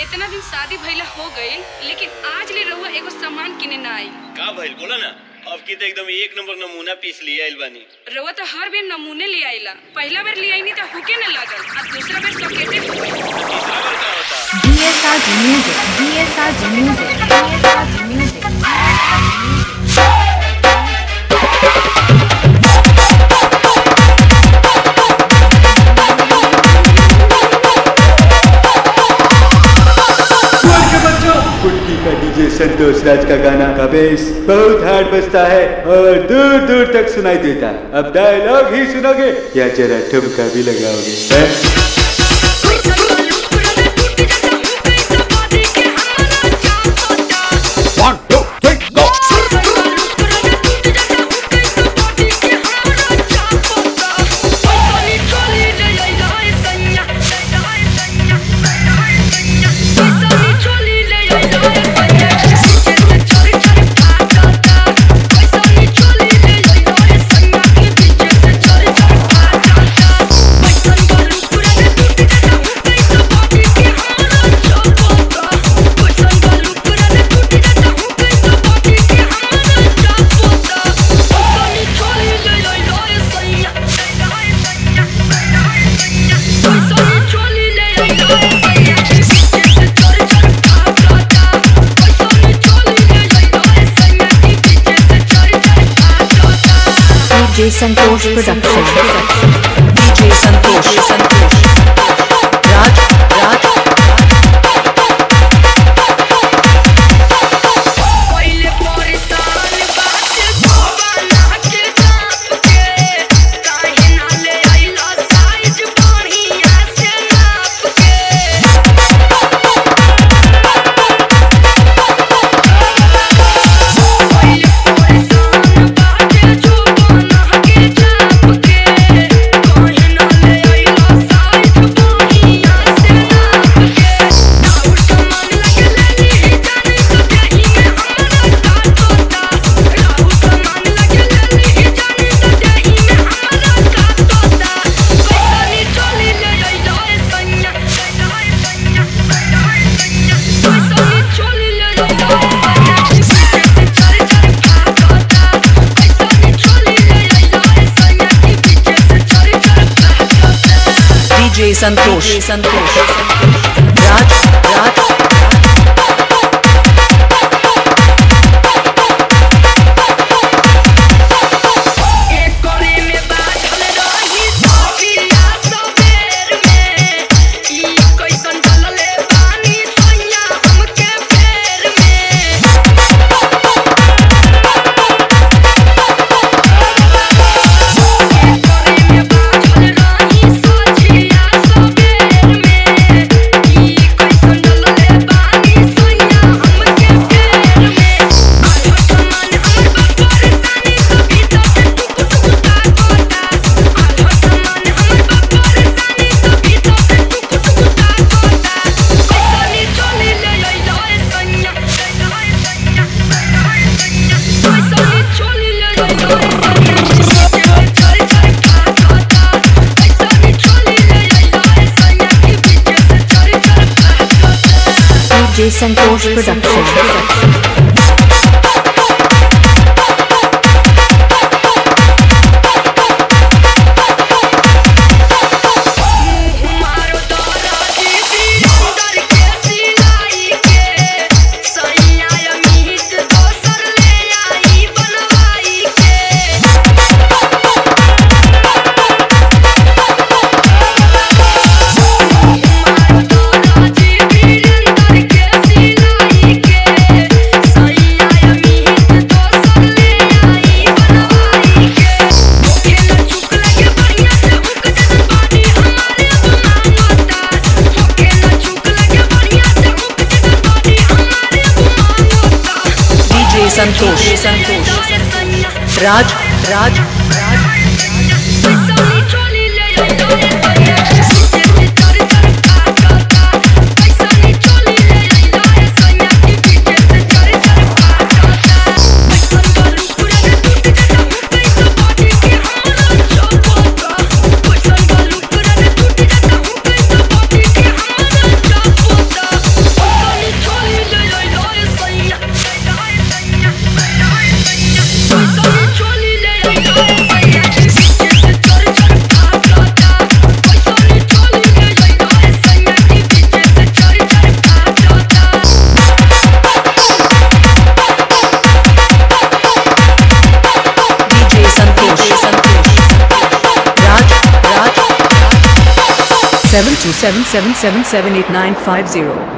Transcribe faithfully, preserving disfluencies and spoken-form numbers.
इतना दिन शादी भइला हो गई, लेकिन आज ले रहुआ एगो सामान किने ना आई। का भइल बोला ना। अब की तो एकदम एक नंबर नमूना पीस लिए आइल बानी। रहुआ तो हर बेर नमूने ले आइला। पहला बार ले आईनी तो हुके न लागल, अब दूसरा बार सकेते हो गई। तीसरा बार का होता? DSR music, DSR music, DSR music. कुटकी का डीजे संतोष राज का गाना का बेस बहुत हार्ड बजता है और दूर दूर तक सुनाई देता। अब डायलॉग ही सुनोगे या जरा ठुमका भी लगाओगे? DJ Santosh production, DJ Santosh Santosh Raj Raj DJ Santosh Santosh Raj Raj DJ Santosh production. Santosh Santosh Raj Raj Raj seven two seven seven seven seven eight nine five zero.